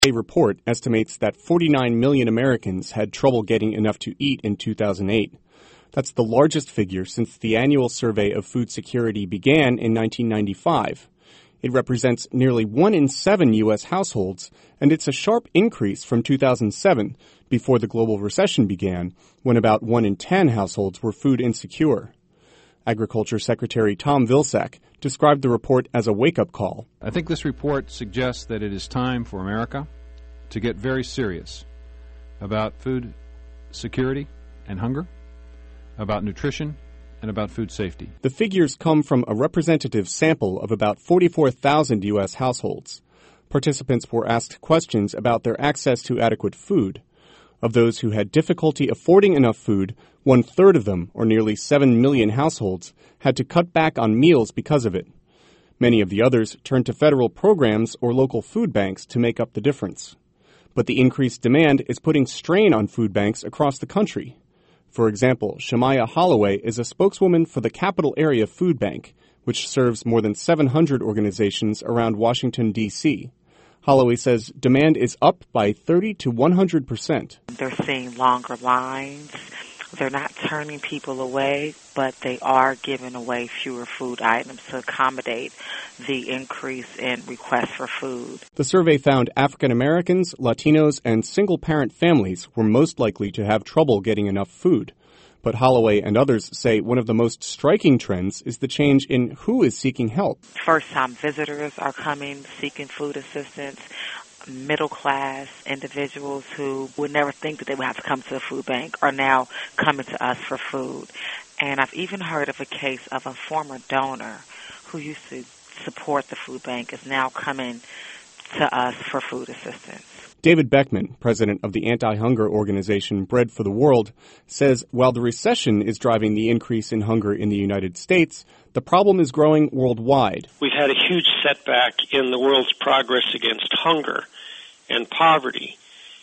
A report estimates that 49 million Americans had trouble getting enough to eat in 2008. That's the largest figure since the annual survey of food security began in 1995. It represents nearly 1 in 7 U.S. households, and it's a sharp increase from 2007, before the global recession began, when about 1 in 10 households were food insecure. Agriculture Secretary Tom Vilsack described the report as a wake-up call. I think this report suggests that it is time for America to get very serious about food security and hunger, about nutrition, and about food safety. The figures come from a representative sample of about 44,000 U.S. households. Participants were asked questions about their access to adequate food. Of those who had difficulty affording enough food, 1/3 of them, or nearly 7 million households, had to cut back on meals because of it. Many of the others turned to federal programs or local food banks to make up the difference. But the increased demand is putting strain on food banks across the country. For example, Shemaya Holloway is a spokeswoman for the Capital Area Food Bank, which serves more than 700 organizations around Washington, D.C. Holloway says demand is up by 30 to 100%. They're seeing longer lines. They're not turning people away, but they are giving away fewer food items to accommodate the increase in requests for food. The survey found African Americans, Latinos, and single-parent families were most likely to have trouble getting enough food. But Holloway and others say one of the most striking trends is the change in who is seeking help. First-time visitors are coming, seeking food assistance. Middle-class individuals who would never think that they would have to come to the food bank are now coming to us for food. And I've even heard of a case of a former donor who used to support the food bank is now coming to us for food assistance. David Beckman, president of the anti-hunger organization Bread for the World, says while the recession is driving the increase in hunger in the United States, the problem is growing worldwide. We've had a huge setback in the world's progress against hunger and poverty,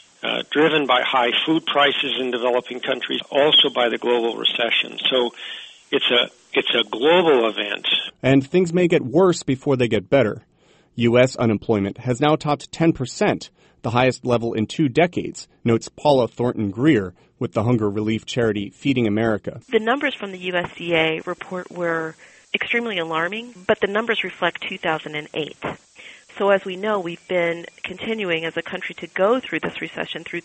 driven by high food prices in developing countries, also by the global recession. So it's a global event. And things may get worse before they get better. U.S. unemployment has now topped 10%, the highest level in 2 decades, notes Paula Thornton Greer with the hunger relief charity Feeding America. The numbers from the USDA report were extremely alarming, but the numbers reflect 2008. So as we know, we've been continuing as a country to go through this recession through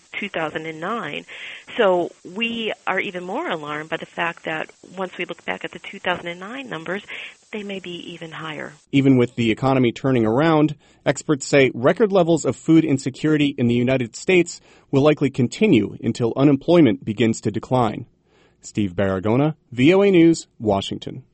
2009. So we are even more alarmed by the fact that once we look back at the 2009 numbers, they may be even higher. Even with the economy turning around, experts say record levels of food insecurity in the United States will likely continue until unemployment begins to decline. Steve Baragona, VOA News, Washington.